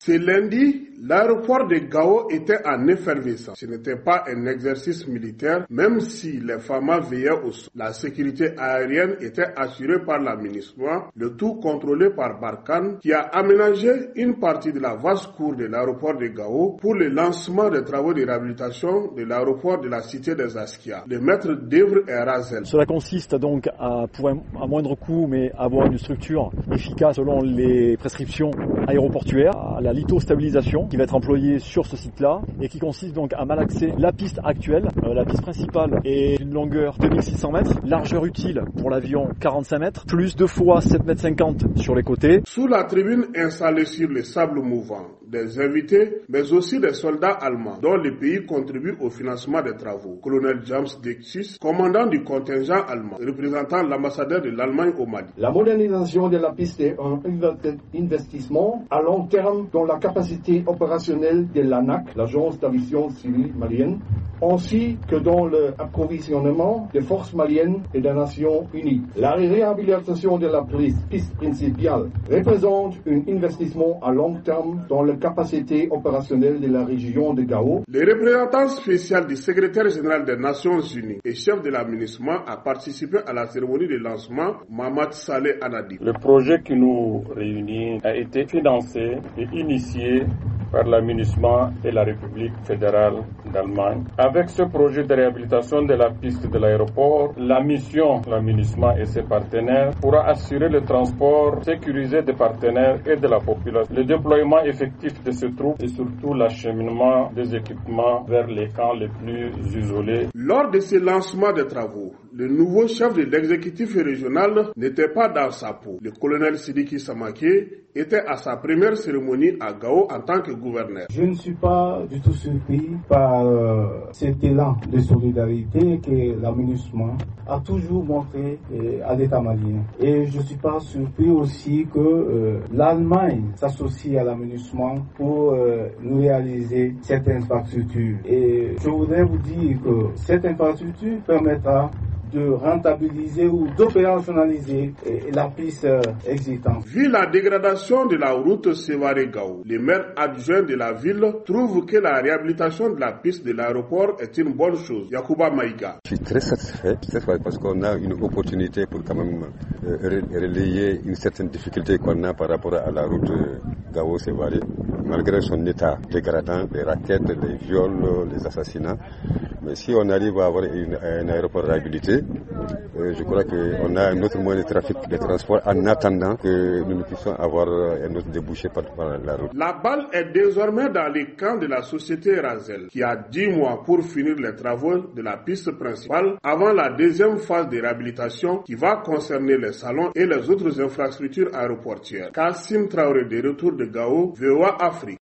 Ce lundi, l'aéroport de Gao était en effervescence. Ce n'était pas un exercice militaire, même si les FAMA veillaient au sol. La sécurité aérienne était assurée par la MINUSMA, le tout contrôlé par Barkhane, qui a aménagé une partie de la vaste cour de l'aéroport de Gao pour le lancement des travaux de réhabilitation de l'aéroport de la cité des Askia. Le maître d'œuvre est Razel. Cela consiste donc à moindre coût, mais avoir une structure efficace selon les prescriptions aéroportuaires, à la lithostabilisation qui va être employée sur ce site-là et qui consiste donc à malaxer la piste actuelle. La piste principale est d'une longueur 2600 mètres, largeur utile pour l'avion 45 mètres, plus 2 fois 7,50 m sur les côtés. Sous la tribune installée sur le sable mouvant, des invités, mais aussi des soldats allemands, dont le pays contribue au financement des travaux. Colonel James Dexus, commandant du contingent allemand, représentant l'ambassadeur de l'Allemagne au Mali. La modernisation de la piste est un investissement à long terme dans la capacité opérationnelle de l'ANAC, l'Agence d'aviation civile malienne, ainsi que dans l'approvisionnement des forces maliennes et des Nations Unies. La réhabilitation de la piste principale représente un investissement à long terme dans la capacité opérationnelle de la région de Gao. Le représentant spécial du secrétaire général des Nations Unies et chef de la MINUSMA a participé à la cérémonie de lancement, Mamad Saleh Anadi. Le projet qui nous réunit a été financé et initié par la MINUSMA et la République fédérale d'Allemagne. Avec ce projet de réhabilitation de la piste de l'aéroport, la mission, la MINUSMA et ses partenaires pourra assurer le transport sécurisé des partenaires et de la population, le déploiement effectif de ces troupes et surtout l'acheminement des équipements vers les camps les plus isolés. Lors de ce lancement des travaux, le nouveau chef de l'exécutif régional n'était pas dans sa peau. Le colonel Sidiki Samaké était à sa première cérémonie à Gao en tant que gouverneur. Je ne suis pas du tout surpris par cet élan de solidarité que la MINUSMA a toujours montré à l'État malien. Et je ne suis pas surpris aussi que l'Allemagne s'associe à la MINUSMA pour nous réaliser cette infrastructure. Et je voudrais vous dire que cette infrastructure permettra de rentabiliser ou d'opérationnaliser la piste existante. Vu la dégradation de la route Sévaré-Gao, le maire adjoint de la ville trouve que la réhabilitation de la piste de l'aéroport est une bonne chose. Yacouba Maïga. Je suis très satisfait cette fois parce qu'on a une opportunité pour quand même relayer une certaine difficulté qu'on a par rapport à la route Gao-Sévaré. Malgré son état dégradant, les raquettes, les viols, les assassinats. Mais si on arrive à avoir un aéroport réhabilité, je crois qu'on a un autre moyen de trafic, de transport, en attendant que nous puissions avoir un autre débouché par la route. La balle est désormais dans les camps de la société Razel, qui a 10 mois pour finir les travaux de la piste principale avant la deuxième phase de réhabilitation qui va concerner les salons et les autres infrastructures aéroportières. Kassim Traoré de retour de Gao, VOA Afrique.